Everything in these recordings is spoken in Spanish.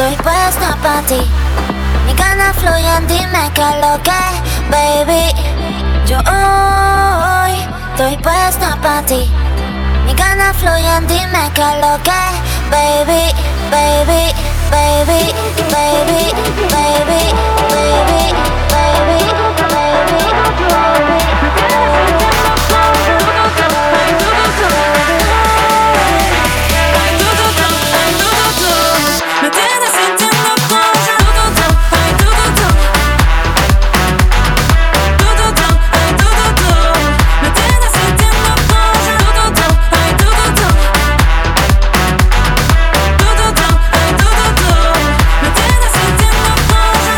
estoy puesta pa' ti. Mis ganas fluyen, dime qué es lo que, baby. Yo hoy estoy puesta pa' ti. Mis ganas fluyen, dime qué es lo que, baby, baby, baby, baby, baby, baby, baby, Me tienes sintiendo pollo. Me tienes sintiendo pollo. Me tienes sintiendo pollo.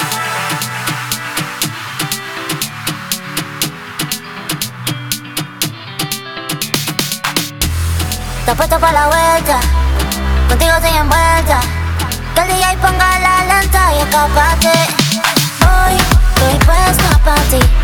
Te puesto pa' la vuelta, contigo estoy envuelta. Que el DJ ponga la lenta y escapate. Hoy estoy puesta pa' ti.